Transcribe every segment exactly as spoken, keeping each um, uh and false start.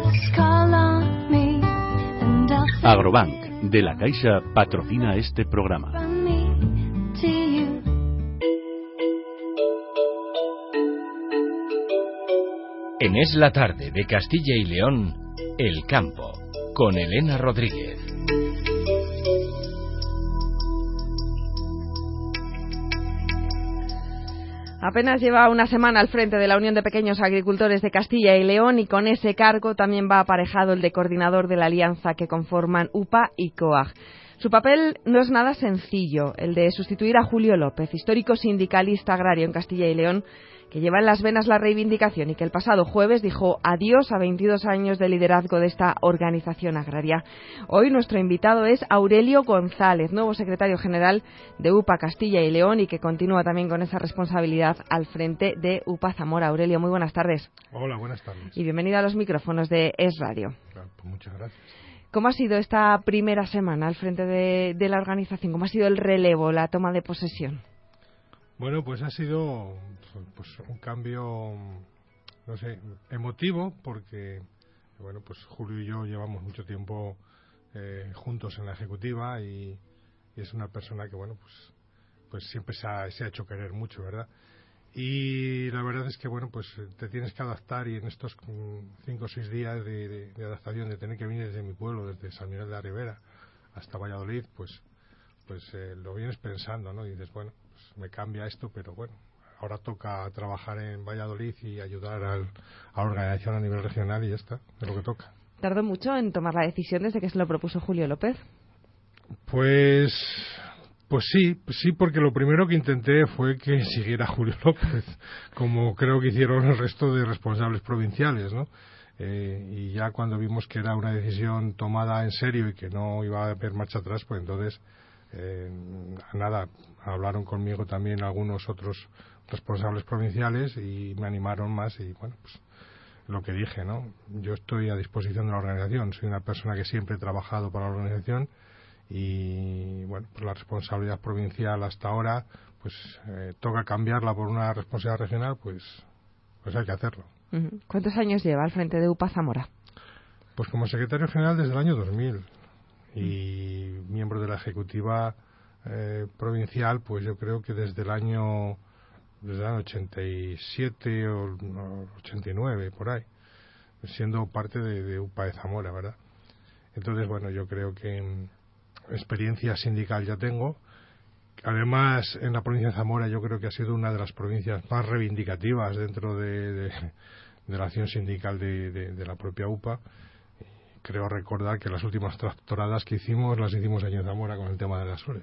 Agrobank, de la Caixa, patrocina este programa. En Es la Tarde de Castilla y León, El Campo, con Elena Rodríguez. Apenas lleva una semana al frente de la Unión de Pequeños Agricultores de Castilla y León y con ese cargo también va aparejado el de coordinador de la alianza que conforman U P A y COAG. Su papel no es nada sencillo, el de sustituir a Julio López, histórico sindicalista agrario en Castilla y León, que lleva en las venas la reivindicación y que el pasado jueves dijo adiós a veintidós años de liderazgo de esta organización agraria. Hoy nuestro invitado es Aurelio González, nuevo secretario general de U P A Castilla y León y que continúa también con esa responsabilidad al frente de U P A Zamora. Aurelio, muy buenas tardes. Hola, buenas tardes. Y bienvenido a los micrófonos de Es Radio. Claro, pues muchas gracias. ¿Cómo ha sido esta primera semana al frente de, de la organización? ¿Cómo ha sido el relevo, la toma de posesión? Bueno, pues ha sido pues un cambio, no sé, emotivo, porque bueno, pues Julio y yo llevamos mucho tiempo eh, juntos en la ejecutiva y, y es una persona que bueno, pues pues siempre se ha, se ha hecho querer mucho, ¿verdad? Y la verdad es que bueno, pues te tienes que adaptar y en estos cinco o seis días de, de, de adaptación, de tener que venir desde mi pueblo, desde San Miguel de la Ribera hasta Valladolid, pues pues eh, lo vienes pensando, ¿no? Y dices, bueno, pues me cambia esto, pero bueno, ahora toca trabajar en Valladolid y ayudar al, a la organización a nivel regional y ya está, es lo que toca. ¿Tardó mucho en tomar la decisión desde que se lo propuso Julio López? Pues pues sí, pues sí, porque lo primero que intenté fue que siguiera Julio López, como creo que hicieron el resto de responsables provinciales, ¿no? Eh, y ya cuando vimos que era una decisión tomada en serio y que no iba a haber marcha atrás, pues entonces Eh, nada, hablaron conmigo también algunos otros responsables provinciales y me animaron más y bueno, pues lo que dije, ¿no? Yo estoy a disposición de la organización, soy una persona que siempre he trabajado para la organización y bueno, pues la responsabilidad provincial hasta ahora, pues eh, toca cambiarla por una responsabilidad regional, pues pues hay que hacerlo. Uh-huh. ¿Cuántos años lleva al frente de U P A Zamora? Pues como secretario general desde el año dos mil. Y miembro de la ejecutiva eh, provincial, pues yo creo que desde el año desde el año ochenta y siete o ochenta y nueve, por ahí, siendo parte de, de U P A de Zamora, ¿verdad? Entonces, bueno, yo creo que mm, experiencia sindical ya tengo. Además, en la provincia de Zamora yo creo que ha sido una de las provincias más reivindicativas dentro de, de, de la acción sindical de, de, de la propia U P A. Creo recordar que las últimas tractoradas que hicimos las hicimos allí en Zamora con el tema del gasóleo.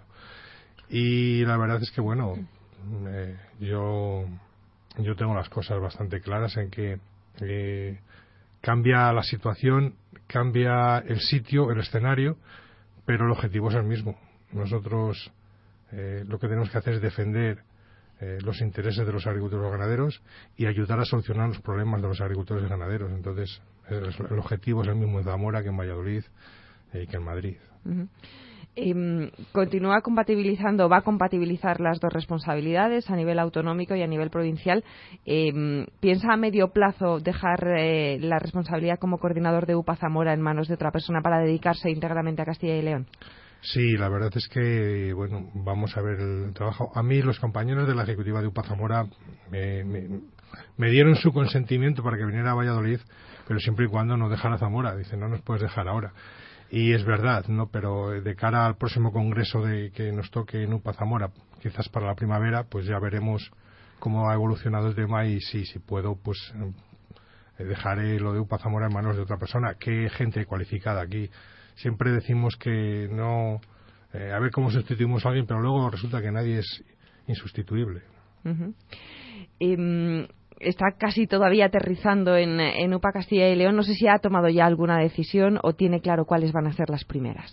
Y la verdad es que, bueno, eh, yo yo tengo las cosas bastante claras en que eh, cambia la situación, cambia el sitio, el escenario, pero el objetivo es el mismo. Nosotros eh, lo que tenemos que hacer es defender eh, los intereses de los agricultores y los ganaderos y ayudar a solucionar los problemas de los agricultores y ganaderos. Entonces, el objetivo es el mismo en Zamora que en Valladolid y que en Madrid. Uh-huh. Eh, ¿Continúa compatibilizando, va a compatibilizar las dos responsabilidades a nivel autonómico y a nivel provincial? Eh, ¿Piensa a medio plazo dejar eh, la responsabilidad como coordinador de U P A Zamora en manos de otra persona para dedicarse íntegramente a Castilla y León? Sí, la verdad es que, bueno, vamos a ver el trabajo. A mí los compañeros de la ejecutiva de U P A Zamora me, me, me dieron su consentimiento para que viniera a Valladolid, pero siempre y cuando no dejara Zamora. Dicen, no nos puedes dejar ahora. Y es verdad, ¿no? Pero de cara al próximo congreso de que nos toque en U P A Zamora, quizás para la primavera, pues ya veremos cómo ha evolucionado el tema y sí, si puedo, pues eh, dejaré lo de U P A Zamora en manos de otra persona. Qué gente cualificada aquí. Siempre decimos que no, eh, a ver cómo sustituimos a alguien, pero luego resulta que nadie es insustituible. Uh-huh. Um... Está casi todavía aterrizando en, en U P A Castilla y León. No sé si ha tomado ya alguna decisión o tiene claro cuáles van a ser las primeras.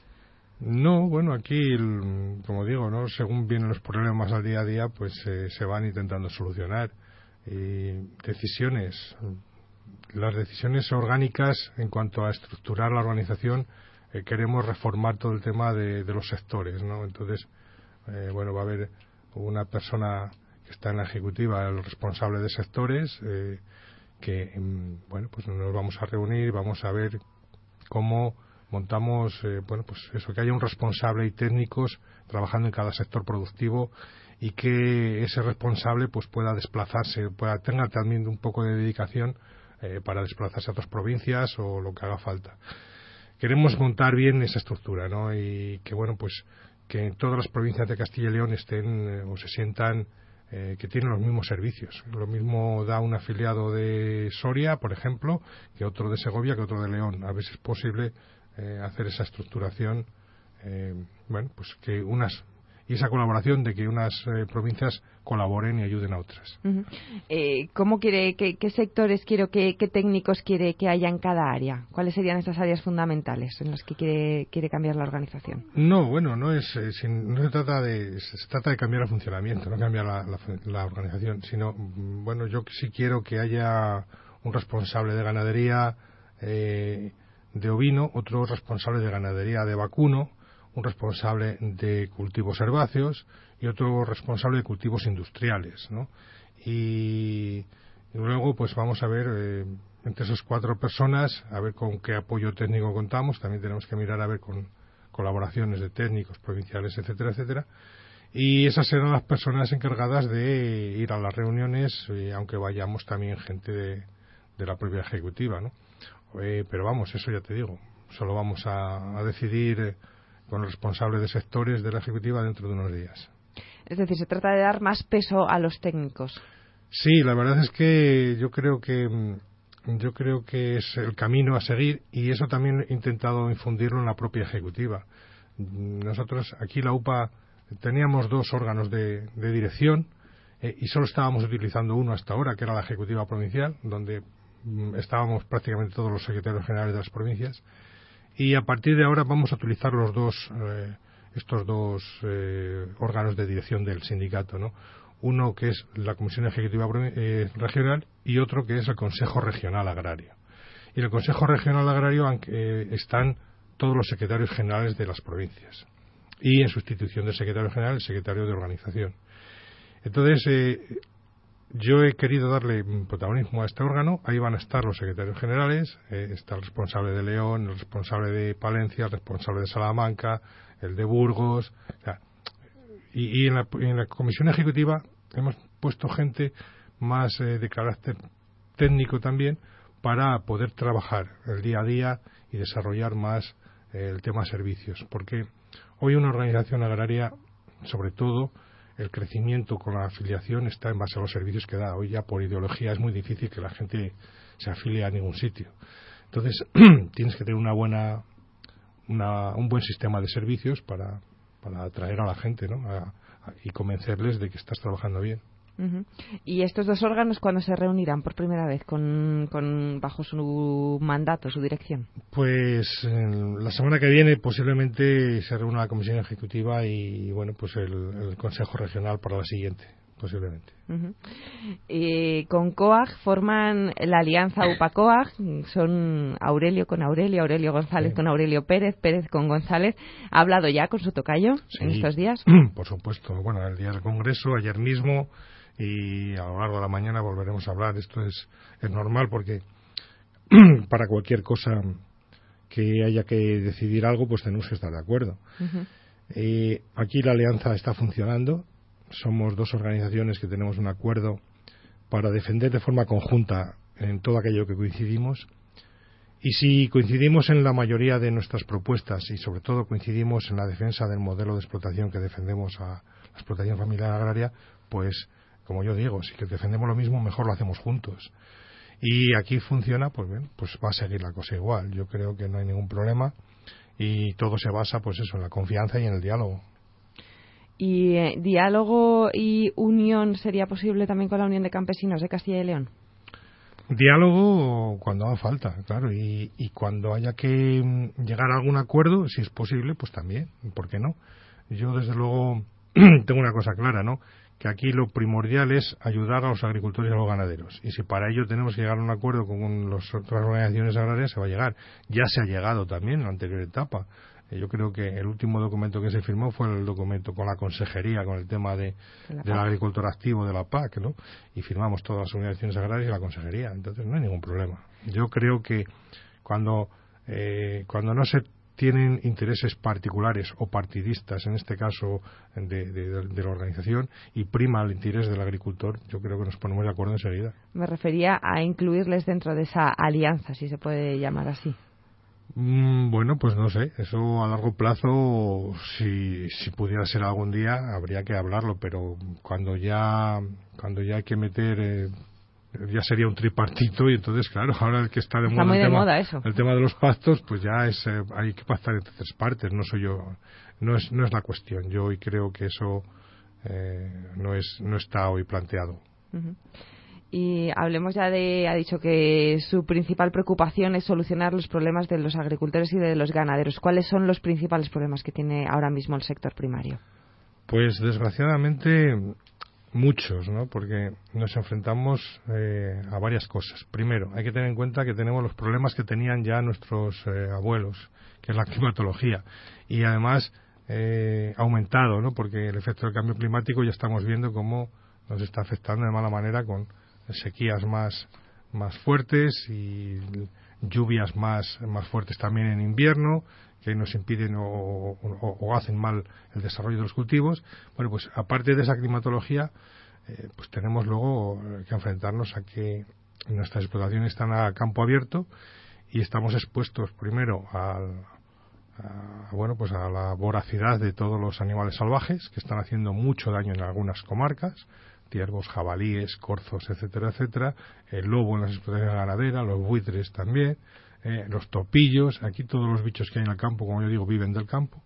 No, bueno, aquí, como digo, no, según vienen los problemas al día a día, pues eh, se van intentando solucionar. Y decisiones, las decisiones orgánicas en cuanto a estructurar la organización, eh, queremos reformar todo el tema de, de los sectores, ¿no? Entonces, eh, bueno, va a haber una persona que está en la ejecutiva, el responsable de sectores, eh, que bueno, pues nos vamos a reunir, vamos a ver cómo montamos, eh, bueno, pues eso, que haya un responsable y técnicos trabajando en cada sector productivo y que ese responsable pues pueda desplazarse, pueda tenga también un poco de dedicación eh, para desplazarse a otras provincias o lo que haga falta. Queremos montar bien esa estructura, ¿no? Y que bueno, pues que en todas las provincias de Castilla y León estén eh, o se sientan eh, que tienen los mismos servicios. Lo mismo da un afiliado de Soria, por ejemplo, que otro de Segovia, que otro de León. A ver si es posible eh, hacer esa estructuración, eh, bueno, pues que unas y esa colaboración de que unas eh, provincias colaboren y ayuden a otras. Uh-huh. Eh, ¿Cómo quiere, qué, qué sectores quiere, qué, qué técnicos quiere que haya en cada área? ¿Cuáles serían esas áreas fundamentales en las que quiere, quiere cambiar la organización? No, bueno, no es, eh, sin, no se trata de, se trata de cambiar el funcionamiento, no cambiar la, la, la organización, sino, bueno, yo sí quiero que haya un responsable de ganadería eh, de ovino, otro responsable de ganadería de vacuno, un responsable de cultivos herbáceos y otro responsable de cultivos industriales, ¿no? Y, y luego pues vamos a ver eh, entre esas cuatro personas a ver con qué apoyo técnico contamos. También tenemos que mirar a ver con colaboraciones de técnicos provinciales, etcétera, etcétera. Y esas serán las personas encargadas de ir a las reuniones, eh, aunque vayamos también gente de, de la propia ejecutiva, ¿no? Eh, pero vamos, eso ya te digo, solo vamos a, a decidir eh, con el responsable de sectores de la ejecutiva dentro de unos días. Es decir, se trata de dar más peso a los técnicos. Sí, la verdad es que yo creo que yo creo que es el camino a seguir y eso también he intentado infundirlo en la propia ejecutiva. Nosotros aquí la U P A teníamos dos órganos de, de dirección eh, y solo estábamos utilizando uno hasta ahora, que era la ejecutiva provincial, donde mm, estábamos prácticamente todos los secretarios generales de las provincias. Y a partir de ahora vamos a utilizar los dos, eh, estos dos eh, órganos de dirección del sindicato, ¿no? Uno que es la Comisión Ejecutiva eh, Regional y otro que es el Consejo Regional Agrario. Y en el Consejo Regional Agrario eh, están todos los secretarios generales de las provincias. Y en sustitución del secretario general, el secretario de organización. Entonces, eh, yo he querido darle protagonismo a este órgano. Ahí van a estar los secretarios generales, eh, está el responsable de León, el responsable de Palencia, el responsable de Salamanca, el de Burgos. O sea, y, y en, la, en la comisión ejecutiva hemos puesto gente más eh, de carácter técnico también para poder trabajar el día a día y desarrollar más eh, el tema servicios. Porque hoy una organización agraria, sobre todo, el crecimiento con la afiliación está en base a los servicios que da. Hoy ya por ideología es muy difícil que la gente se afilie a ningún sitio. Entonces tienes que tener una buena, una, un buen sistema de servicios para, para atraer a la gente, ¿no? A, a, y convencerles de que estás trabajando bien. Uh-huh. ¿Y estos dos órganos cuándo se reunirán por primera vez con, con bajo su mandato, su dirección? Pues en la semana que viene posiblemente se reúna la comisión ejecutiva y bueno, pues el, el consejo regional para la siguiente, posiblemente. Uh-huh. Eh, con COAG forman la alianza U P A-COAG, son Aurelio con Aurelio, Aurelio González sí. con Aurelio Pérez, Pérez con González. ¿Ha hablado ya con su tocayo sí, en estos días? Por supuesto. Bueno, el día del Congreso, ayer mismo, y a lo largo de la mañana volveremos a hablar. Esto es, es normal porque para cualquier cosa que haya que decidir algo, pues tenemos que estar de acuerdo. Uh-huh. Eh, aquí la alianza está funcionando. Somos dos organizaciones que tenemos un acuerdo para defender de forma conjunta en todo aquello que coincidimos. Y si coincidimos en la mayoría de nuestras propuestas y sobre todo coincidimos en la defensa del modelo de explotación que defendemos a la explotación familiar agraria, pues como yo digo, si que defendemos lo mismo, mejor lo hacemos juntos. Y aquí funciona, pues bien, pues va a seguir la cosa igual. Yo creo que no hay ningún problema y todo se basa, pues eso, en la confianza y en el diálogo. ¿Y eh, diálogo y unión sería posible también con la Unión de Campesinos de Castilla y León? Diálogo cuando haga falta, claro, y, y cuando haya que llegar a algún acuerdo, si es posible, pues también, ¿por qué no? Yo, desde luego, tengo una cosa clara, ¿no? Que aquí lo primordial es ayudar a los agricultores y a los ganaderos. Y si para ello tenemos que llegar a un acuerdo con las otras organizaciones agrarias, se va a llegar. Ya se ha llegado también en la anterior etapa. Eh, yo creo que el último documento que se firmó fue el documento con la consejería, con el tema de, de del agricultor activo de la P A C, ¿no? Y firmamos todas las organizaciones agrarias y la consejería. Entonces no hay ningún problema. Yo creo que cuando, eh, cuando no se tienen intereses particulares o partidistas, en este caso de, de, de la organización, y prima el interés del agricultor, yo creo que nos ponemos de acuerdo enseguida. Me refería a incluirles dentro de esa alianza, si se puede llamar así. Mm, bueno, pues no sé, eso a largo plazo, si, si pudiera ser algún día, habría que hablarlo, pero cuando ya, cuando ya hay que meter... Eh, ya sería un tripartito y entonces claro, ahora el que está de está moda, muy el, de tema, moda eso. el tema de los pactos, pues ya es eh, hay que pactar entre tres partes, no soy yo, no es no es la cuestión. Yo hoy creo que eso eh, no es no está hoy planteado. Uh-huh. Y hablemos ya de, ha dicho que su principal preocupación es solucionar los problemas de los agricultores y de los ganaderos. ¿Cuáles son los principales problemas que tiene ahora mismo el sector primario? Pues desgraciadamente muchos, ¿no? Porque nos enfrentamos eh, a varias cosas. Primero, hay que tener en cuenta que tenemos los problemas que tenían ya nuestros eh, abuelos, que es la climatología, y además eh, aumentado, ¿no? Porque el efecto del cambio climático ya estamos viendo cómo nos está afectando de mala manera con sequías más más fuertes y lluvias más más fuertes también en invierno, que nos impiden o, o, o hacen mal el desarrollo de los cultivos. Bueno, pues aparte de esa climatología, eh, pues tenemos luego que enfrentarnos a que nuestras explotaciones están a campo abierto y estamos expuestos primero al, a, bueno, pues a la voracidad de todos los animales salvajes que están haciendo mucho daño en algunas comarcas, ciervos, jabalíes, corzos, etcétera, etcétera, el lobo en las explotaciones ganaderas, los buitres también, eh, los topillos, aquí todos los bichos que hay en el campo, como yo digo, viven del campo.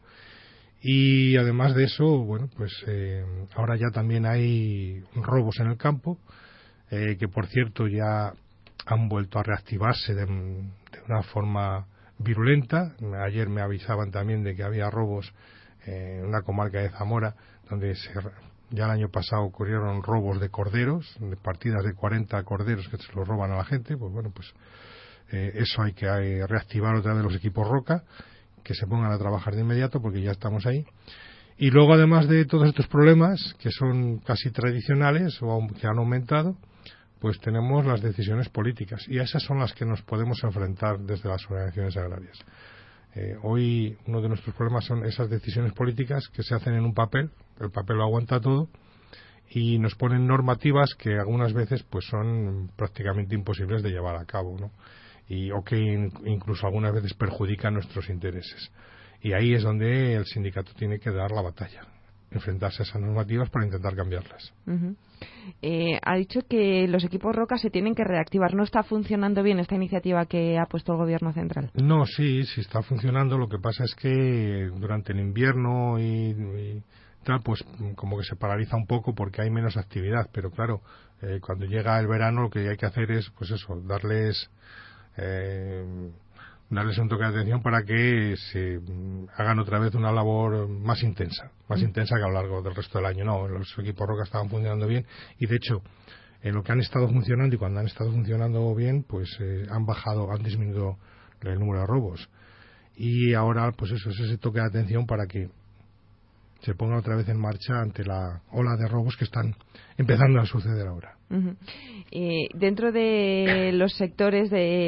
Y además de eso, bueno, pues eh, ahora ya también hay robos en el campo, eh, que por cierto ya han vuelto a reactivarse de, de una forma virulenta. Ayer me avisaban también de que había robos eh, en una comarca de Zamora, donde se, ya el año pasado ocurrieron robos de corderos, de partidas de cuarenta corderos que se los roban a la gente. Pues bueno, pues eh, eso hay que eh, reactivar otra vez los equipos Roca, que se pongan a trabajar de inmediato porque ya estamos ahí. Y luego, además de todos estos problemas que son casi tradicionales o que han aumentado, pues tenemos las decisiones políticas, y esas son las que nos podemos enfrentar desde las organizaciones agrarias. Eh, hoy uno de nuestros problemas son esas decisiones políticas que se hacen en un papel, el papel lo aguanta todo, y nos ponen normativas que algunas veces pues son prácticamente imposibles de llevar a cabo, ¿no? Y o que in, incluso algunas veces perjudican nuestros intereses. Y ahí es donde el sindicato tiene que dar la batalla, enfrentarse a esas normativas para intentar cambiarlas. Uh-huh. Eh, ha dicho que los equipos Roca se tienen que reactivar. ¿No está funcionando bien esta iniciativa que ha puesto el Gobierno central? No, sí, sí está funcionando. Lo que pasa es que durante el invierno y, y tal, pues como que se paraliza un poco porque hay menos actividad. Pero claro, eh, cuando llega el verano lo que hay que hacer es, pues eso, darles... Eh, darles un toque de atención para que se hagan otra vez una labor más intensa, más mm. intensa que a lo largo del resto del año. No, los equipos Roca estaban funcionando bien y de hecho en lo que han estado funcionando y cuando han estado funcionando bien, pues eh, han bajado, han disminuido el número de robos. Y ahora pues eso es ese toque de atención para que se ponga otra vez en marcha ante la ola de robos que están empezando a suceder ahora. Uh-huh. Eh, dentro de los sectores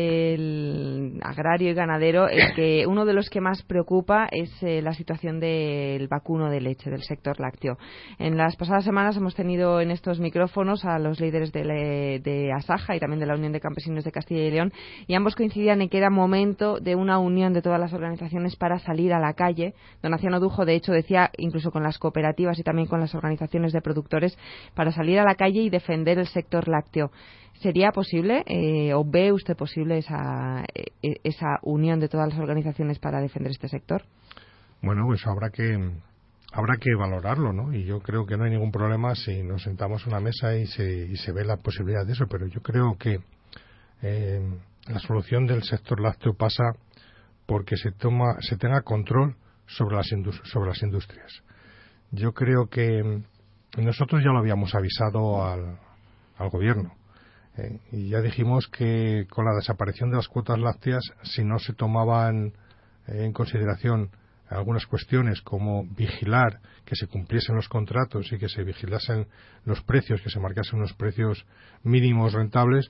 del agrario y ganadero, el que uno de los que más preocupa es eh, la situación del vacuno de leche, del sector lácteo. En las pasadas semanas hemos tenido en estos micrófonos a los líderes de, le, de Asaja y también de la Unión de Campesinos de Castilla y León, y ambos coincidían en que era momento de una unión de todas las organizaciones para salir a la calle. Donación Odujo, de hecho, decía, incluso con las cooperativas y también con las organizaciones de productores, para salir a la calle y defender el sector lácteo. ¿Sería posible eh, o ve usted posible esa, eh, esa unión de todas las organizaciones para defender este sector? Bueno, pues habrá que habrá que valorarlo, ¿no? Y yo creo que no hay ningún problema si nos sentamos a una mesa y se, y se ve la posibilidad de eso, pero yo creo que eh, la solución del sector lácteo pasa porque se toma se tenga control sobre las industri- sobre las industrias. Yo creo que nosotros ya lo habíamos avisado al, al gobierno eh, y ya dijimos que con la desaparición de las cuotas lácteas, si no se tomaban eh, en consideración algunas cuestiones como vigilar que se cumpliesen los contratos y que se vigilasen los precios, que se marcasen unos precios mínimos rentables,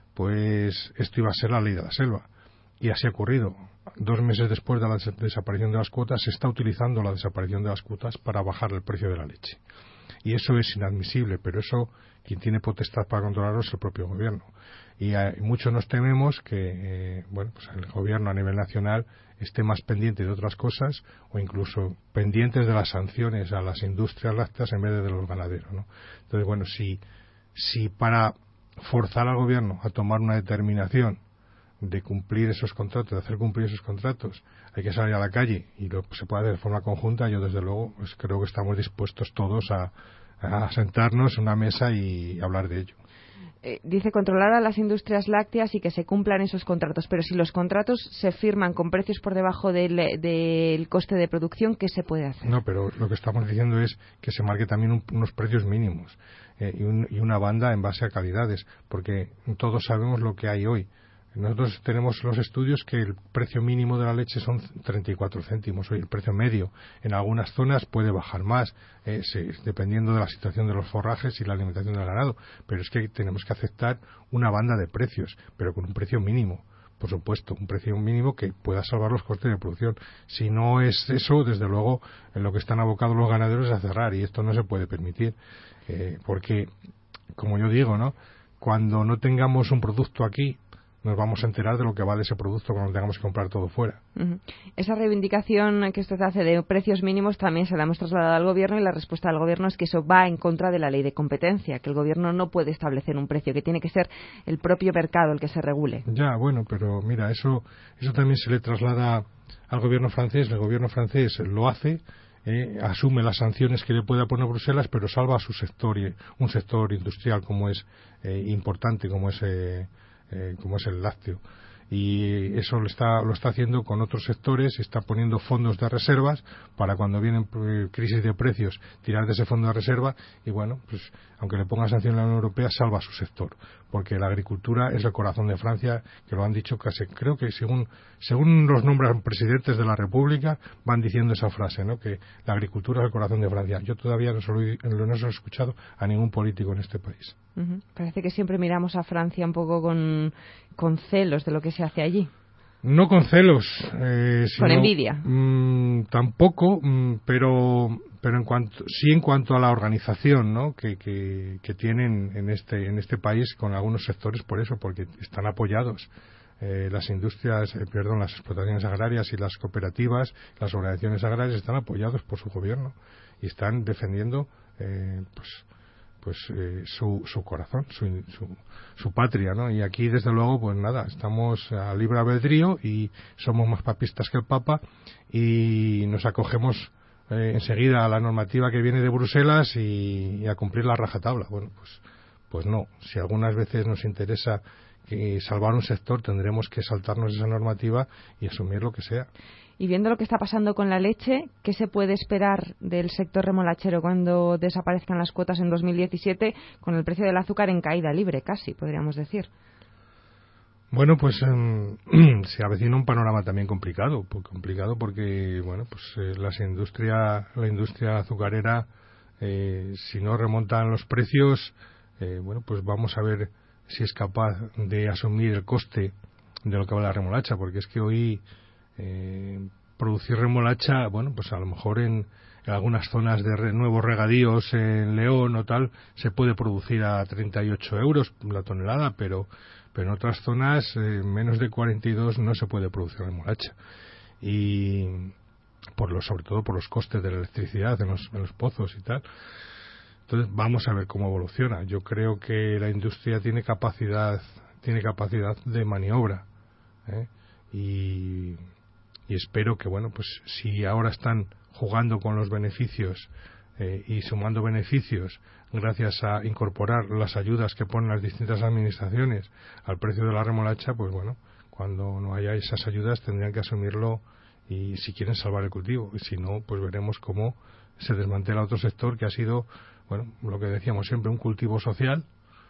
pues esto iba a ser la ley de la selva. Y así ha ocurrido. Dos meses después de la des- desaparición de las cuotas, se está utilizando la desaparición de las cuotas para bajar el precio de la leche. Y eso es inadmisible, pero eso quien tiene potestad para controlarlo es el propio gobierno. Y eh, muchos nos tememos que eh, bueno, pues el gobierno a nivel nacional esté más pendiente de otras cosas o incluso pendientes de las sanciones a las industrias lácteas en vez de, de los ganaderos, ¿no? Entonces, bueno, si, si para forzar al gobierno a tomar una determinación de cumplir esos contratos, de hacer cumplir esos contratos, hay que salir a la calle y lo se puede hacer de forma conjunta, yo desde luego pues creo que estamos dispuestos todos a, a sentarnos en una mesa y hablar de ello. Eh, dice controlar a las industrias lácteas y que se cumplan esos contratos, pero si los contratos se firman con precios por debajo del, del coste de producción, ¿qué se puede hacer? No, pero lo que estamos diciendo es que se marque también un, unos precios mínimos eh, y, un, y una banda en base a calidades, porque todos sabemos lo que hay hoy. Nosotros tenemos los estudios que el precio mínimo de la leche son treinta y cuatro céntimos, hoy el precio medio. En algunas zonas puede bajar más, eh, se, dependiendo de la situación de los forrajes y la alimentación del ganado. Pero es que tenemos que aceptar una banda de precios, pero con un precio mínimo. Por supuesto, un precio mínimo que pueda salvar los costes de producción. Si no es eso, desde luego, en lo que están abocados los ganaderos es a cerrar, y esto no se puede permitir. Eh, porque, como yo digo, ¿no? Cuando no tengamos un producto aquí, nos vamos a enterar de lo que vale ese producto cuando tengamos que comprar todo fuera. Uh-huh. Esa reivindicación que usted hace de precios mínimos también se la hemos trasladado al Gobierno, y la respuesta del Gobierno es que eso va en contra de la ley de competencia, que el Gobierno no puede establecer un precio, que tiene que ser el propio mercado el que se regule. Ya, bueno, pero mira, eso, eso también se le traslada al Gobierno francés. El Gobierno francés lo hace, eh, asume las sanciones que le pueda poner Bruselas, pero salva a su sector, un sector industrial como es eh, importante, como es... Eh, Eh, como es el lácteo, y eso lo está, lo está haciendo con otros sectores, está poniendo fondos de reservas para cuando vienen eh, crisis de precios tirar de ese fondo de reserva, y bueno, pues aunque le ponga sanción a la Unión Europea, salva a su sector, porque la agricultura es el corazón de Francia, que lo han dicho casi, creo que según según los nombran presidentes de la República, van diciendo esa frase, ¿no? Que la agricultura es el corazón de Francia. Yo todavía no se lo he, no se lo he escuchado a ningún político en este país. Uh-huh. Parece que siempre miramos a Francia un poco con, con celos de lo que se hace allí. No con celos, eh, sino, con envidia. Mmm, tampoco, mmm, pero pero en cuanto sí en cuanto a la organización, ¿no? que, que, que tienen en este en este país con algunos sectores, por eso, porque están apoyados. Eh, las industrias, eh, perdón, las explotaciones agrarias y las cooperativas, las organizaciones agrarias están apoyados por su gobierno y están defendiendo eh, pues pues eh, su, su corazón, su, su, su patria, ¿no? Y aquí, desde luego, pues nada, estamos a libre albedrío y somos más papistas que el Papa y nos acogemos eh, enseguida a la normativa que viene de Bruselas y, y a cumplir la rajatabla. Bueno, pues, pues no. Si algunas veces nos interesa que salvar un sector, tendremos que saltarnos esa normativa y asumir lo que sea. Y viendo lo que está pasando con la leche, ¿qué se puede esperar del sector remolachero cuando desaparezcan las cuotas en dos mil diecisiete, con el precio del azúcar en caída libre, casi, podríamos decir? Bueno, pues eh, se avecina un panorama también complicado, pues complicado porque, bueno, pues eh, las industria, la industria azucarera, eh, si no remontan los precios, eh, bueno, pues vamos a ver si es capaz de asumir el coste de lo que vale la remolacha, porque es que hoy eh, producir remolacha, bueno, pues a lo mejor en, en algunas zonas de re, nuevos regadíos en León o tal, se puede producir a treinta y ocho euros la tonelada, pero, pero en otras zonas eh, menos de cuarenta y dos no se puede producir remolacha. Y por lo, sobre todo por los costes de la electricidad en los, en los pozos y tal. Entonces vamos a ver cómo evoluciona. Yo creo que la industria tiene capacidad tiene capacidad de maniobra, ¿eh? y, y espero que, bueno, pues si ahora están jugando con los beneficios eh, y sumando beneficios gracias a incorporar las ayudas que ponen las distintas administraciones al precio de la remolacha, pues bueno, cuando no haya esas ayudas tendrían que asumirlo y si quieren salvar el cultivo, y si no, pues veremos cómo se desmantela otro sector que ha sido, bueno, lo que decíamos siempre, un cultivo social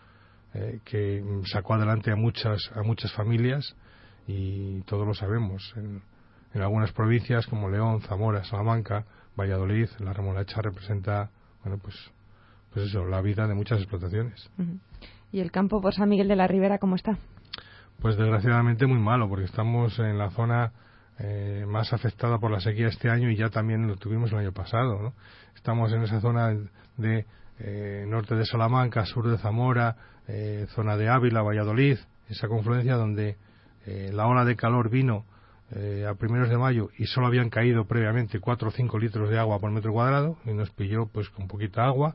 eh, que sacó adelante a muchas a muchas familias, y todos lo sabemos. En, en algunas provincias como León, Zamora, Salamanca, Valladolid, la remolacha representa, bueno, pues, pues eso, la vida de muchas explotaciones. Uh-huh. ¿Y el campo por San Miguel de la Ribera cómo está? Pues desgraciadamente muy malo, porque estamos en la zona eh, más afectada por la sequía este año y ya también lo tuvimos el año pasado, ¿no? Estamos en esa zona de eh, norte de Salamanca, sur de Zamora, eh, zona de Ávila, Valladolid, esa confluencia donde eh, la ola de calor vino eh, a primeros de mayo y solo habían caído previamente cuatro o cinco litros de agua por metro cuadrado y nos pilló pues con poquita agua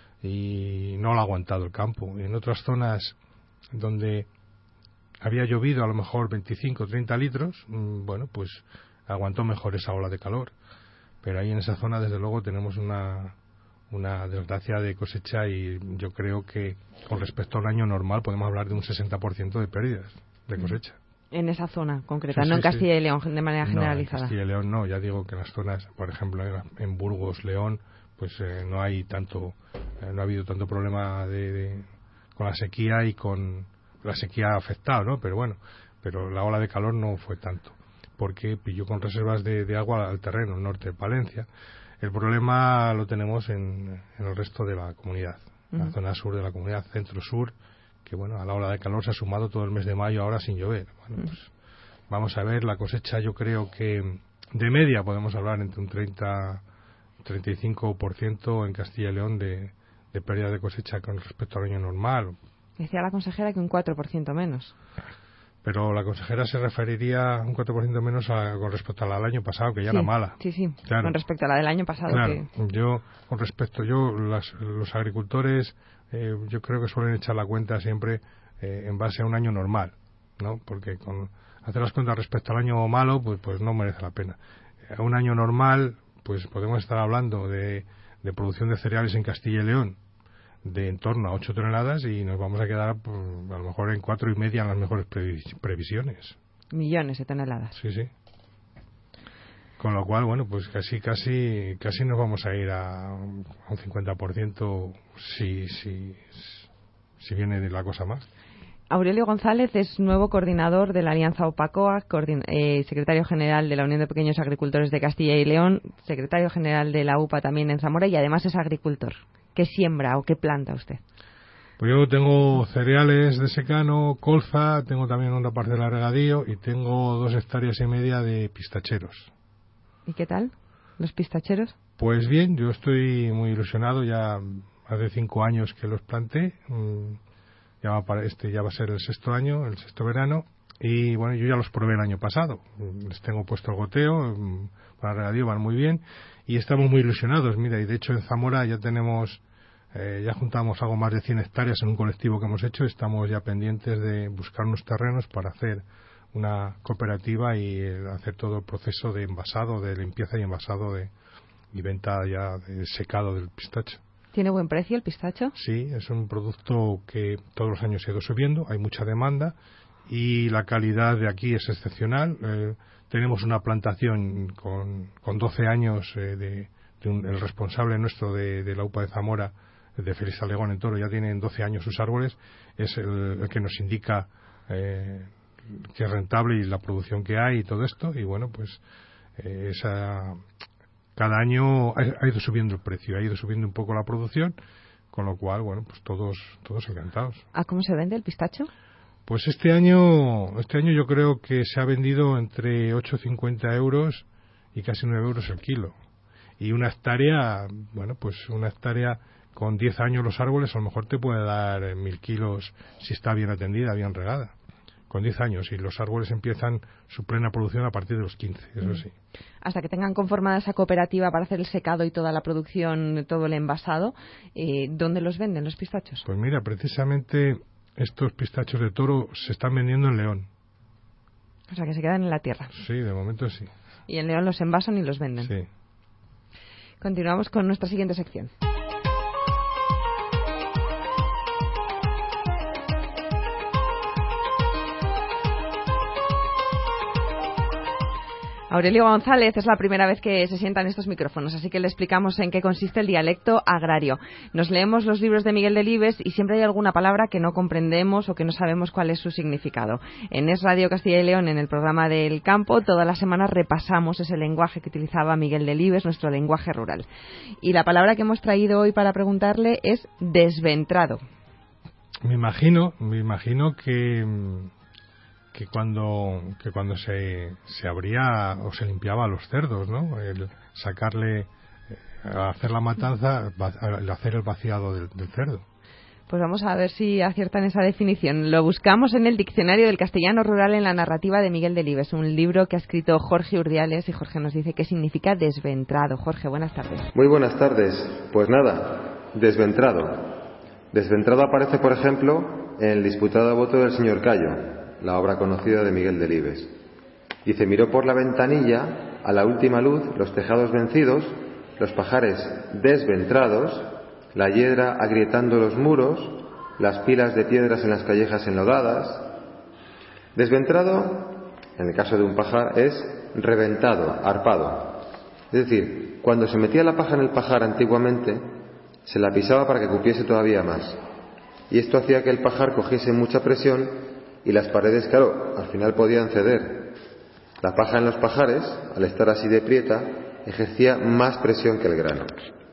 y no lo ha aguantado el campo. En otras zonas donde había llovido a lo mejor veinticinco o treinta litros, bueno, pues aguantó mejor esa ola de calor. Pero ahí en esa zona, desde luego, tenemos una, una desgracia de cosecha y yo creo que con respecto a un año normal podemos hablar de un sesenta por ciento de pérdidas de cosecha. En esa zona concreta, Sí, no sí, en Castilla sí. y León, de manera generalizada. No, en Castilla y León no, ya digo que en las zonas, por ejemplo, en, en Burgos, León, pues eh, no hay tanto, eh, no ha habido tanto problema de, de, con la sequía y con la sequía ha afectado, ¿no? Pero bueno, pero la ola de calor no fue tanto, porque pilló con reservas de, de agua al terreno, el norte de Palencia. El problema lo tenemos en, en el resto de la comunidad, uh-huh. La zona sur de la comunidad, centro-sur, que bueno, a la ola de calor se ha sumado todo el mes de mayo ahora sin llover. Bueno, uh-huh. Pues vamos a ver, la cosecha yo creo que de media podemos hablar entre un treinta treinta y cinco por ciento en Castilla y León de, de pérdida de cosecha con respecto al año normal. Decía la consejera que un cuatro por ciento menos. Pero la consejera se referiría un cuatro por ciento menos a, con respecto a la del año pasado, que ya sí, era mala. Sí, sí, claro. Con respecto a la del año pasado. Claro, que... yo, con respecto, yo, las, los agricultores, eh, yo creo que suelen echar la cuenta siempre eh, en base a un año normal, ¿no? Porque con hacer las cuentas respecto al año malo, pues, pues no merece la pena. A un año normal, pues podemos estar hablando de, de producción de cereales en Castilla y León de en torno a ocho toneladas y nos vamos a quedar pues, a lo mejor en cuatro y media en las mejores previs- previsiones. Millones de toneladas. Sí, sí. Con lo cual, bueno, pues casi casi casi nos vamos a ir a un cincuenta por ciento si, si, si viene de la cosa más. Aurelio González es nuevo coordinador de la Alianza UPA-COAG, coordin- eh, secretario general de la Unión de Pequeños Agricultores de Castilla y León, secretario general de la UPA también en Zamora y además es agricultor. ¿Qué siembra o qué planta usted? Pues yo tengo cereales de secano, colza, tengo también una parcela de regadío y tengo dos hectáreas y media de pistacheros. ¿Y qué tal los pistacheros? Pues bien, yo estoy muy ilusionado, ya hace cinco años que los planté, ya va, para este ya va a ser el sexto año, el sexto verano, y bueno, yo ya los probé el año pasado, les tengo puesto el goteo, para regadío van muy bien, y estamos muy ilusionados, mira, y de hecho en Zamora ya tenemos, eh, ya juntamos algo más de cien hectáreas en un colectivo que hemos hecho, estamos ya pendientes de buscar unos terrenos para hacer una cooperativa y eh, hacer todo el proceso de envasado, de limpieza y envasado de, y venta ya de secado del pistacho. ¿Tiene buen precio el pistacho? Sí, es un producto que todos los años ha ido subiendo, hay mucha demanda y la calidad de aquí es excepcional. Eh, tenemos una plantación con, con doce años, eh, de, de un, el responsable nuestro de, de la UPA de Zamora, de Félix Alegón en Toro, ya tienen doce años sus árboles, es el, el que nos indica eh, que es rentable y la producción que hay y todo esto, y bueno, pues eh, esa... cada año ha ido subiendo el precio, ha ido subiendo un poco la producción, con lo cual, bueno, pues todos todos encantados. ¿A cómo se vende el pistacho? Pues este año este año yo creo que se ha vendido entre ocho y cincuenta euros y casi nueve euros el kilo. Y una hectárea, bueno, pues una hectárea con diez años los árboles a lo mejor te puede dar mil kilos si está bien atendida, bien regada. Con diez años, y los árboles empiezan su plena producción a partir de los quince, eso sí. Hasta que tengan conformada esa cooperativa para hacer el secado y toda la producción, todo el envasado, eh, ¿dónde los venden los pistachos? Pues mira, precisamente estos pistachos de Toro se están vendiendo en León. O sea, que se quedan en la tierra. Sí, de momento sí. Y en León los envasan y los venden. Sí. Continuamos con nuestra siguiente sección. Aurelio González es la primera vez que se sienta en estos micrófonos, así que le explicamos en qué consiste el dialecto agrario. Nos leemos los libros de Miguel Delibes y siempre hay alguna palabra que no comprendemos o que no sabemos cuál es su significado. En Es Radio Castilla y León, en el programa del campo, todas las semanas repasamos ese lenguaje que utilizaba Miguel Delibes, nuestro lenguaje rural. Y la palabra que hemos traído hoy para preguntarle es desventrado. Me imagino, me imagino que... que cuando que cuando se, se abría o se limpiaba a los cerdos, ¿no? El sacarle, eh, hacer la matanza, el hacer el vaciado del, del cerdo. Pues vamos a ver si aciertan esa definición. Lo buscamos en el Diccionario del Castellano Rural en la narrativa de Miguel Delibes, un libro que ha escrito Jorge Urdiales, y Jorge nos dice qué significa desventrado. Jorge, buenas tardes. Muy buenas tardes. Pues nada, desventrado. Desventrado aparece, por ejemplo, en el disputado voto del señor Cayo, la obra conocida de Miguel Delibes. Dice: miró por la ventanilla, a la última luz, los tejados vencidos, los pajares desventrados, la hiedra agrietando los muros, las pilas de piedras en las callejas enlodadas. Desventrado, en el caso de un pajar, es reventado, arpado. Es decir, cuando se metía la paja en el pajar antiguamente, se la pisaba para que cupiese todavía más. Y esto hacía que el pajar cogiese mucha presión y las paredes, claro, al final podían ceder. La paja en los pajares, al estar así de prieta, ejercía más presión que el grano.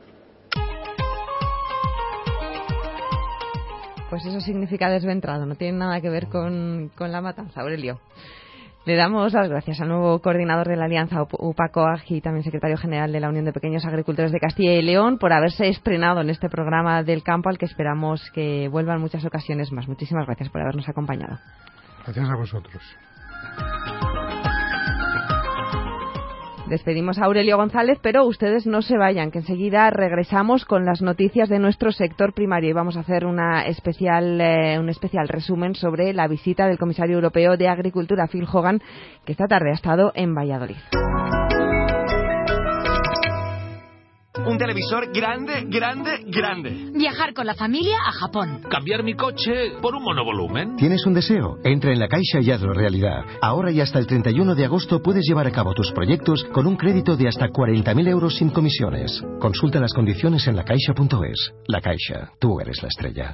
Pues eso significa desventrado, no tiene nada que ver con, con la matanza, Aurelio. Le damos las gracias al nuevo coordinador de la Alianza U P A C O A G y también secretario general de la Unión de Pequeños Agricultores de Castilla y León por haberse estrenado en este programa del campo al que esperamos que vuelva en muchas ocasiones más. Muchísimas gracias por habernos acompañado. Gracias a vosotros. Despedimos a Aurelio González, pero ustedes no se vayan, que enseguida regresamos con las noticias de nuestro sector primario y vamos a hacer una especial, eh, un especial resumen sobre la visita del comisario europeo de Agricultura, Phil Hogan, que esta tarde ha estado en Valladolid. Un televisor grande, grande, grande. Viajar con la familia a Japón. Cambiar mi coche por un monovolumen. ¿Tienes un deseo? Entra en La Caixa y hazlo realidad. Ahora y hasta el treinta y uno de agosto puedes llevar a cabo tus proyectos con un crédito de hasta cuarenta mil euros sin comisiones. Consulta las condiciones en lacaixa punto es. La Caixa, tú eres la estrella.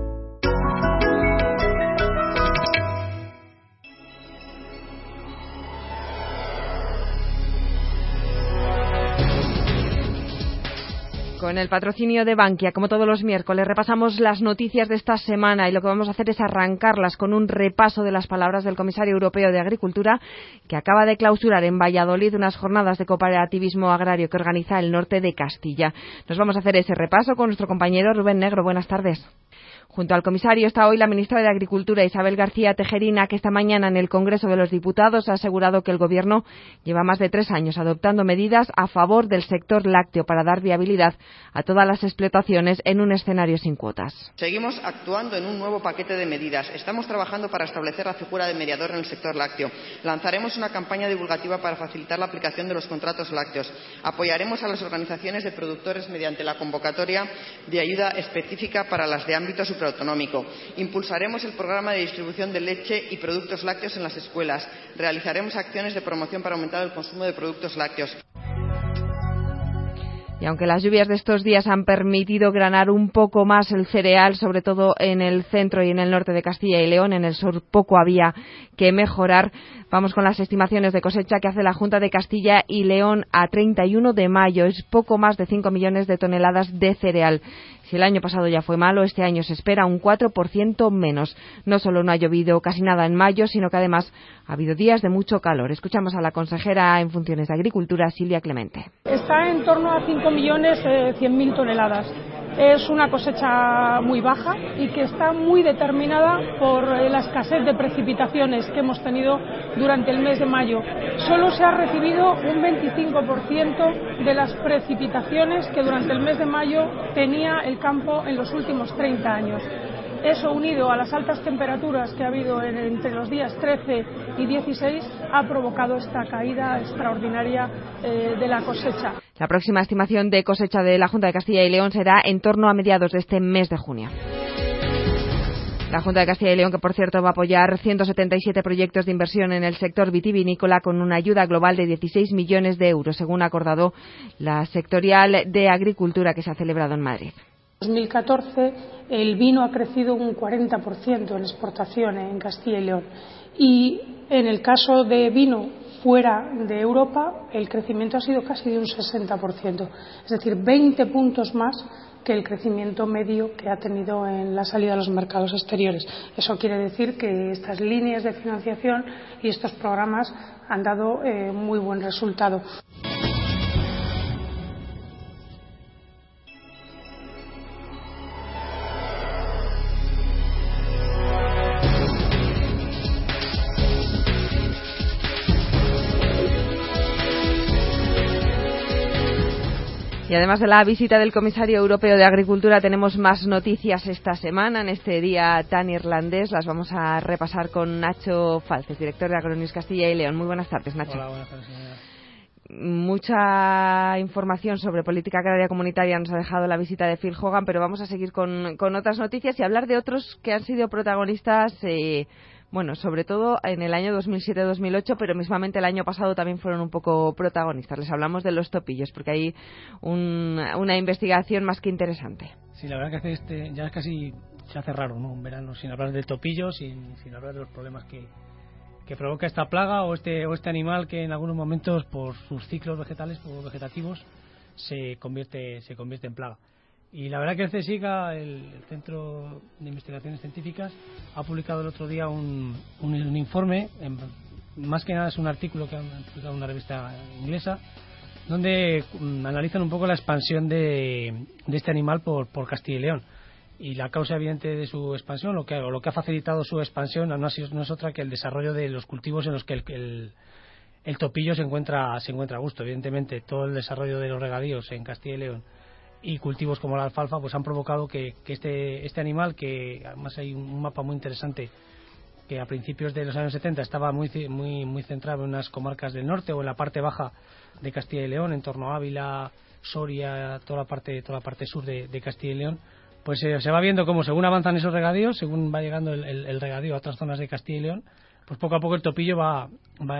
Con el patrocinio de Bankia, como todos los miércoles, repasamos las noticias de esta semana y lo que vamos a hacer es arrancarlas con un repaso de las palabras del comisario europeo de Agricultura, que acaba de clausurar en Valladolid unas jornadas de cooperativismo agrario que organiza el norte de Castilla. Nos vamos a hacer ese repaso con nuestro compañero Rubén Negro. Buenas tardes. Junto al comisario está hoy la ministra de Agricultura, Isabel García Tejerina, que esta mañana en el Congreso de los Diputados ha asegurado que el Gobierno lleva más de tres años adoptando medidas a favor del sector lácteo para dar viabilidad a todas las explotaciones en un escenario sin cuotas. Seguimos actuando en un nuevo paquete de medidas. Estamos trabajando para establecer la figura de mediador en el sector lácteo. Lanzaremos una campaña divulgativa para facilitar la aplicación de los contratos lácteos. Apoyaremos a las organizaciones de productores mediante la convocatoria de ayuda específica para las de ámbito superior autonómico. Impulsaremos el programa de distribución de leche y productos lácteos en las escuelas. Realizaremos acciones de promoción para aumentar el consumo de productos lácteos. Y aunque las lluvias de estos días han permitido granar un poco más el cereal, sobre todo en el centro y en el norte de Castilla y León, en el sur poco había que mejorar. Vamos con las estimaciones de cosecha que hace la Junta de Castilla y León a treinta y uno de mayo. Es poco más de cinco millones de toneladas de cereal. Si el año pasado ya fue malo, este año se espera un cuatro por ciento menos. No solo no ha llovido casi nada en mayo, sino que además ha habido días de mucho calor. Escuchamos a la consejera en funciones de Agricultura, Silvia Clemente. Está en torno a cinco millones cien mil toneladas. Es una cosecha muy baja y que está muy determinada por la escasez de precipitaciones que hemos tenido durante el mes de mayo. Solo se ha recibido un veinticinco por ciento de las precipitaciones que durante el mes de mayo tenía el campo en los últimos treinta años. Eso, unido a las altas temperaturas que ha habido en, entre los días trece y dieciséis, ha provocado esta caída extraordinaria eh, de la cosecha. La próxima estimación de cosecha de la Junta de Castilla y León será en torno a mediados de este mes de junio. La Junta de Castilla y León, que por cierto va a apoyar ciento setenta y siete proyectos de inversión en el sector vitivinícola con una ayuda global de dieciséis millones de euros, según ha acordado la sectorial de Agricultura que se ha celebrado en Madrid. En dos mil catorce el vino ha crecido un cuarenta por ciento en exportación en Castilla y León y en el caso de vino fuera de Europa el crecimiento ha sido casi de un sesenta por ciento, es decir, veinte puntos más que el crecimiento medio que ha tenido en la salida a los mercados exteriores. Eso quiere decir que estas líneas de financiación y estos programas han dado eh, muy buen resultado. Y además de la visita del comisario europeo de Agricultura, tenemos más noticias esta semana, en este día tan irlandés. Las vamos a repasar con Nacho Falces, director de Agronews Castilla y León. Muy buenas tardes, Nacho. Hola, buenas tardes, señora. Mucha información sobre política agraria comunitaria nos ha dejado la visita de Phil Hogan, pero vamos a seguir con, con otras noticias y hablar de otros que han sido protagonistas, eh, bueno, sobre todo en el año dos mil siete dos mil ocho, pero mismamente el año pasado también fueron un poco protagonistas. Les hablamos de los topillos, porque hay un, una investigación más que interesante. Sí, la verdad que hace este, ya casi se hace raro, ¿no? Un verano sin hablar de topillos, sin, sin hablar de los problemas que, que provoca esta plaga o este, o este animal que en algunos momentos, por sus ciclos vegetales o vegetativos, se convierte, se convierte en plaga. Y la verdad que el CSICA, el Centro de Investigaciones Científicas, ha publicado el otro día un, un, un informe, en, más que nada es un artículo que han publicado en una revista inglesa, donde um, analizan un poco la expansión de, de este animal por, por Castilla y León. Y la causa evidente de su expansión, lo que, o lo que ha facilitado su expansión, no es, no es otra que el desarrollo de los cultivos en los que el, el, el topillo se encuentra, se encuentra a gusto. Evidentemente, todo el desarrollo de los regadíos en Castilla y León y cultivos como la alfalfa pues han provocado que, que este, este animal, que además hay un mapa muy interesante que a principios de los años setenta estaba muy, muy, muy centrado en unas comarcas del norte o en la parte baja de Castilla y León, en torno a Ávila, Soria, toda la parte, toda la parte sur de, de Castilla y León, pues eh, se va viendo cómo según avanzan esos regadíos, según va llegando el, el, el regadío a otras zonas de Castilla y León, pues poco a poco el topillo va,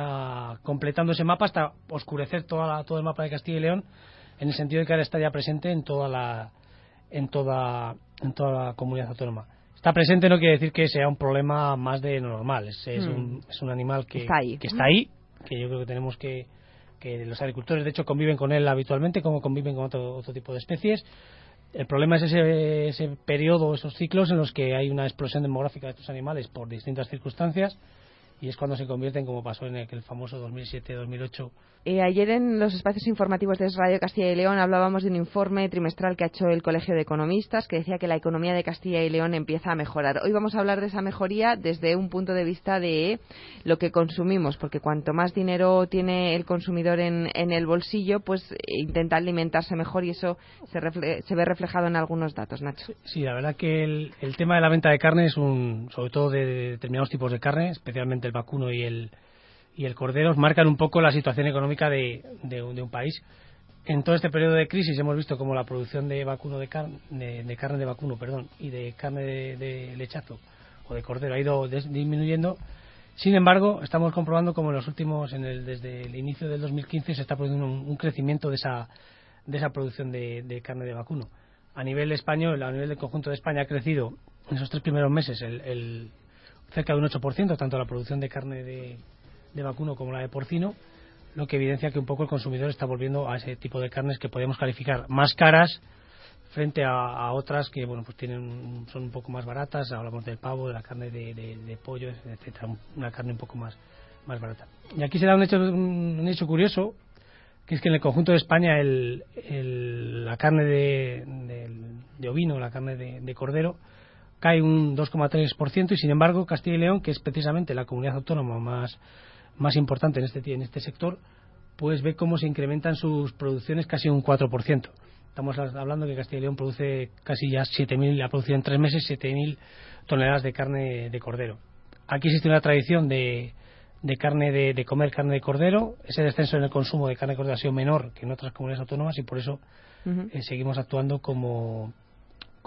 va completando ese mapa hasta oscurecer toda la, todo el mapa de Castilla y León, en el sentido de que ahora está ya presente en toda la en toda en toda la comunidad autónoma. Está presente no quiere decir que sea un problema más de normal, es, es, mm. un, es un animal que está ahí, que está ahí, que yo creo que tenemos que que los agricultores de hecho conviven con él habitualmente, como conviven con otro, otro tipo de especies. El problema es ese, ese periodo, esos ciclos en los que hay una explosión demográfica de estos animales por distintas circunstancias, y es cuando se convierten, como pasó en el famoso dos mil siete dos mil ocho. Eh, ayer en los espacios informativos de Radio Castilla y León hablábamos de un informe trimestral que ha hecho el Colegio de Economistas que decía que la economía de Castilla y León empieza a mejorar. Hoy vamos a hablar de esa mejoría desde un punto de vista de lo que consumimos, porque cuanto más dinero tiene el consumidor en, en el bolsillo, pues intenta alimentarse mejor, y eso se, refle- se ve reflejado en algunos datos, Nacho. Sí, la verdad que el, el tema de la venta de carne es un, sobre todo de determinados tipos de carne, especialmente el vacuno y el y el cordero, marcan un poco la situación económica de, de, de un país. En todo este periodo de crisis hemos visto como la producción de vacuno de carne de, de carne de vacuno, perdón, y de carne de, de lechazo o de cordero ha ido des, disminuyendo. Sin embargo, estamos comprobando como en los últimos, en el, desde el inicio del dos mil quince se está produciendo un, un crecimiento de esa de esa producción de, de carne de vacuno. A nivel español, a nivel del conjunto de España ha crecido en esos tres primeros meses el, el cerca de un ocho por ciento, tanto la producción de carne de de vacuno como la de porcino, lo que evidencia que un poco el consumidor está volviendo a ese tipo de carnes que podemos calificar más caras frente a, a otras que bueno pues tienen son un poco más baratas. Hablamos del pavo, de la carne de, de, de pollo, etcétera, una carne un poco más más barata. Y aquí se da un hecho un, un hecho curioso, que es que en el conjunto de España el, el, la carne de, de, de ovino, la carne de, de cordero cae un dos coma tres por ciento, y sin embargo Castilla y León, que es precisamente la comunidad autónoma más más importante en este en este sector, pues ve cómo se incrementan sus producciones casi un cuatro por ciento. Estamos hablando que Castilla y León produce casi ya siete mil, ha producido en tres meses siete mil toneladas de carne de cordero. Aquí existe una tradición de, de carne de, de comer carne de cordero. Ese descenso en el consumo de carne de cordero ha sido menor que en otras comunidades autónomas, y por eso uh-huh. eh, seguimos actuando como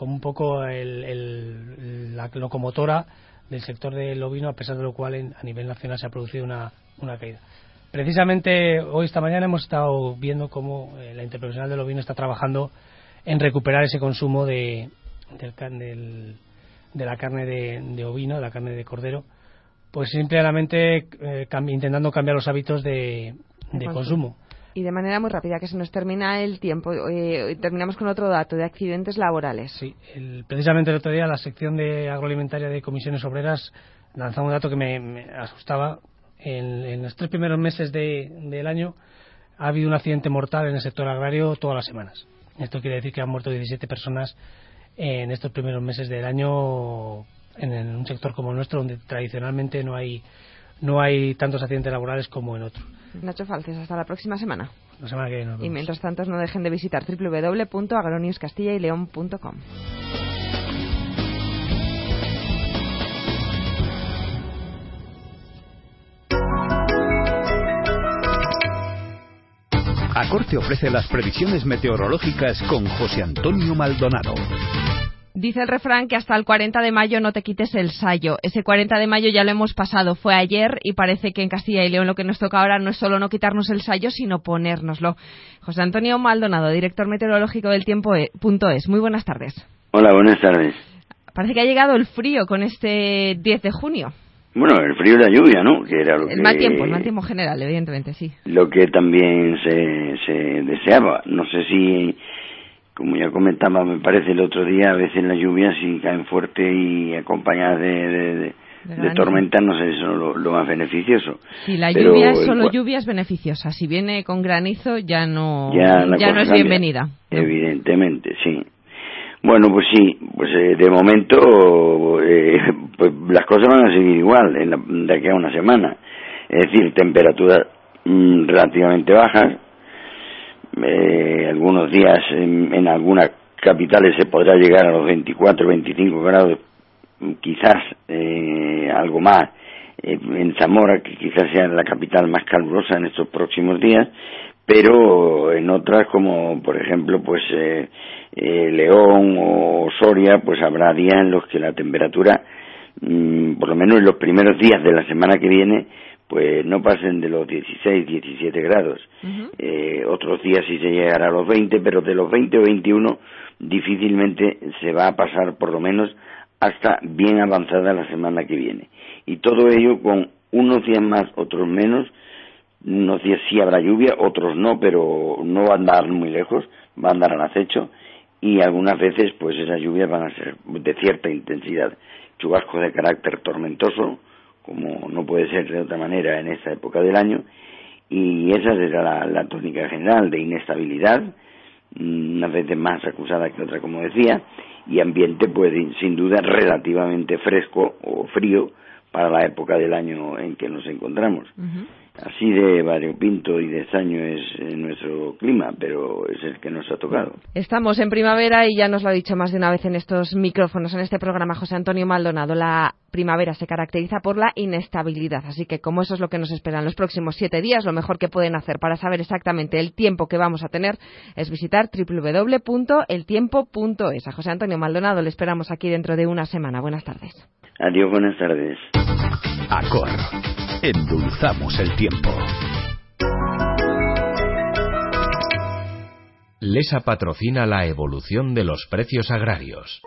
como un poco el, el, la locomotora del sector del ovino, a pesar de lo cual en, a nivel nacional se ha producido una, una caída. Precisamente hoy, esta mañana, hemos estado viendo cómo eh, la Interprofesional del Ovino está trabajando en recuperar ese consumo de, del, del, de la carne de, de ovino, de la carne de cordero, pues simplemente eh, cambi- intentando cambiar los hábitos de, de consumo. Y de manera muy rápida, que se nos termina el tiempo, eh, terminamos con otro dato de accidentes laborales. Sí, el, precisamente el otro día la sección de agroalimentaria de Comisiones Obreras lanzaba un dato que me, me asustaba. En, en los tres primeros meses de, del año ha habido un accidente mortal en el sector agrario todas las semanas. Esto quiere decir que han muerto diecisiete personas en estos primeros meses del año en, en un sector como el nuestro, donde tradicionalmente no hay no hay tantos accidentes laborales como en otros. Nacho Falces, hasta la próxima semana. La semana que viene nos vemos. Y mientras tanto, no dejen de visitar doble u doble u doble u punto agronews castilla y león punto com. Acor ofrece las previsiones meteorológicas con José Antonio Maldonado. Dice el refrán que hasta el cuarenta de mayo no te quites el sayo. Ese cuarenta de mayo ya lo hemos pasado, fue ayer, y parece que en Castilla y León lo que nos toca ahora no es solo no quitarnos el sayo, sino ponérnoslo. José Antonio Maldonado, director meteorológico del tiempo punto es. Muy buenas tardes. Hola, buenas tardes. Parece que ha llegado el frío con este diez de junio. Bueno, el frío y la lluvia, ¿no? Que era lo el que, mal tiempo, el mal tiempo general, evidentemente, sí. Lo que también se, se deseaba. No sé si, como ya comentaba, me parece el otro día, a veces las lluvias si caen fuerte y acompañadas de, de, de, de, de tormentas, no sé, eso es lo, lo más beneficioso. Si la Pero lluvia es solo el, lluvia es beneficiosa. Si viene con granizo ya no, ya, ya no es cambia, bienvenida. Evidentemente, sí. Bueno, pues sí, pues eh, de momento eh, pues las cosas van a seguir igual en la, de aquí a una semana. Es decir, temperaturas mmm, relativamente bajas. Eh, algunos días en, en algunas capitales se podrá llegar a los veinticuatro, veinticinco grados, quizás eh, algo más. Eh, en Zamora, que quizás sea la capital más calurosa en estos próximos días, pero en otras como por ejemplo pues eh, eh, León o Soria, pues habrá días en los que la temperatura mmm, por lo menos en los primeros días de la semana que viene pues no pasen de los dieciséis, diecisiete grados. Uh-huh. Eh, otros días sí se llegará a los veinte, pero de los veinte o veintiuno difícilmente se va a pasar por lo menos hasta bien avanzada la semana que viene. Y todo ello con unos días más, otros menos. Unos días sí habrá lluvia, otros no, pero no va a andar muy lejos, va a andar al acecho, y algunas veces pues esas lluvias van a ser de cierta intensidad, chubascos de carácter tormentoso, como no puede ser de otra manera en esta época del año, y esa será la, la tónica general de inestabilidad, unas veces más acusada que otra, como decía, y ambiente pues sin duda relativamente fresco o frío para la época del año en que nos encontramos. Uh-huh. Así de variopinto y de extraño es nuestro clima, pero es el que nos ha tocado. Estamos en primavera y ya nos lo ha dicho más de una vez en estos micrófonos, en este programa, José Antonio Maldonado. La primavera se caracteriza por la inestabilidad, así que como eso es lo que nos espera en los próximos siete días, lo mejor que pueden hacer para saber exactamente el tiempo que vamos a tener es visitar doble u doble u doble u punto el tiempo punto es. A José Antonio Maldonado le esperamos aquí dentro de una semana. Buenas tardes. Adiós, buenas tardes. Acor. Endulzamos el tiempo. Lesa patrocina la evolución de los precios agrarios.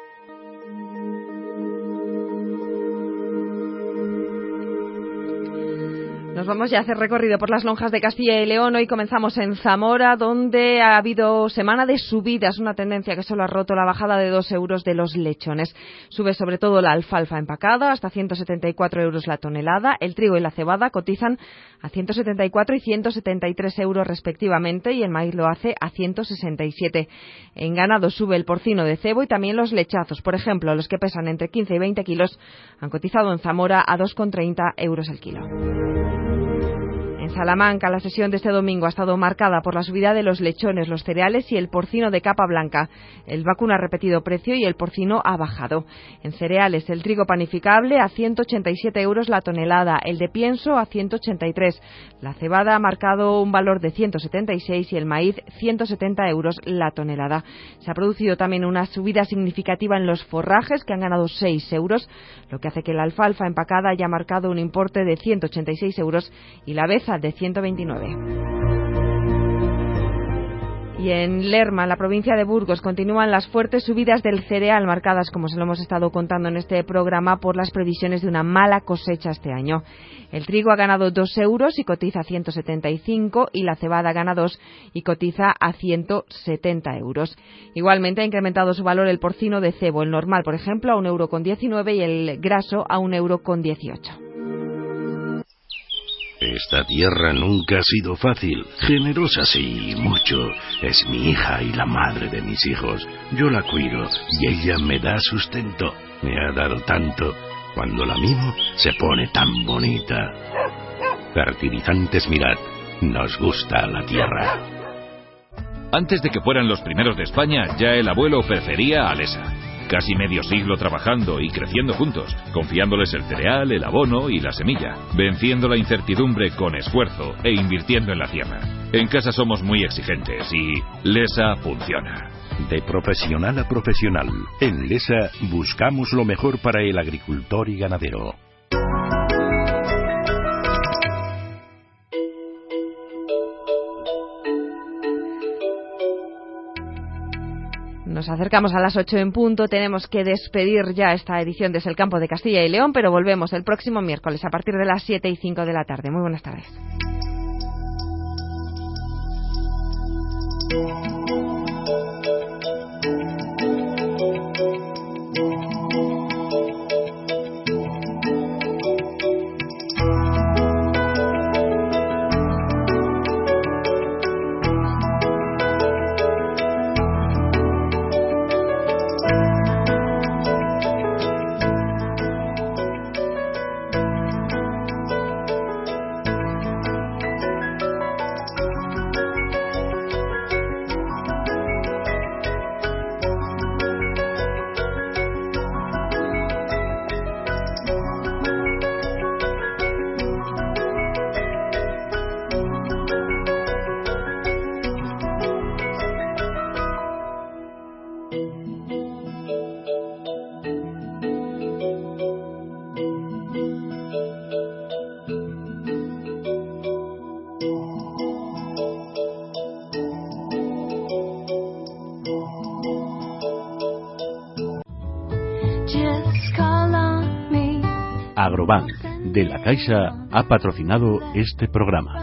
Nos vamos ya a hacer recorrido por las lonjas de Castilla y León. Hoy comenzamos en Zamora, donde ha habido semana de subidas, una tendencia que solo ha roto la bajada de dos euros de los lechones. Sube sobre todo la alfalfa empacada, hasta ciento setenta y cuatro euros la tonelada. El trigo y la cebada cotizan a ciento setenta y cuatro y ciento setenta y tres euros respectivamente, y el maíz lo hace a ciento sesenta y siete. En ganado sube el porcino de cebo y también los lechazos. Por ejemplo, los que pesan entre quince y veinte kilos han cotizado en Zamora a dos con treinta euros el kilo. En Salamanca, la sesión de este domingo ha estado marcada por la subida de los lechones, los cereales y el porcino de capa blanca. El vacuno ha repetido precio y el porcino ha bajado. En cereales, el trigo panificable a ciento ochenta y siete euros la tonelada, el de pienso a ciento ochenta y tres. La cebada ha marcado un valor de ciento setenta y seis y el maíz ciento setenta euros la tonelada. Se ha producido también una subida significativa en los forrajes, que han ganado seis euros, lo que hace que la alfalfa empacada haya marcado un importe de ciento ochenta y seis euros y la beza de ciento veintinueve. Y en Lerma, en la provincia de Burgos, continúan las fuertes subidas del cereal, marcadas, como se lo hemos estado contando en este programa, por las previsiones de una mala cosecha este año. El trigo ha ganado dos euros y cotiza a ciento setenta y cinco, y la cebada gana dos y cotiza a ciento setenta euros. Igualmente ha incrementado su valor el porcino de cebo, el normal, por ejemplo, a un euro con diecinueve y el graso a un euro con dieciocho. Esta tierra nunca ha sido fácil. Generosa sí, mucho. Es mi hija y la madre de mis hijos. Yo la cuido y ella me da sustento. Me ha dado tanto. Cuando la mimo, se pone tan bonita. Fertilizantes Mirad. Nos gusta la tierra. Antes de que fueran los primeros de España, ya el abuelo prefería a Lesa. Casi medio siglo trabajando y creciendo juntos, confiándoles el cereal, el abono y la semilla, venciendo la incertidumbre con esfuerzo e invirtiendo en la tierra. En casa somos muy exigentes y Lesa funciona. De profesional a profesional, en Lesa buscamos lo mejor para el agricultor y ganadero. Nos acercamos a las ocho en punto, tenemos que despedir ya esta edición desde el campo de Castilla y León, pero volvemos el próximo miércoles a partir de las siete y cinco de la tarde. Muy buenas tardes. Agrobank, de la Caixa, ha patrocinado este programa.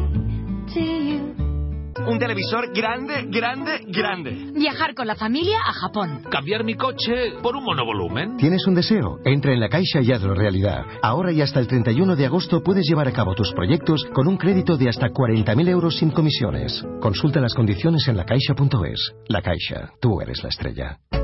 Un televisor grande, grande, grande. Viajar con la familia a Japón. Cambiar mi coche por un monovolumen. ¿Tienes un deseo? Entra en la Caixa y hazlo realidad. Ahora y hasta el treinta y uno de agosto puedes llevar a cabo tus proyectos con un crédito de hasta cuarenta mil euros sin comisiones. Consulta las condiciones en la caixa punto es. La Caixa, tú eres la estrella.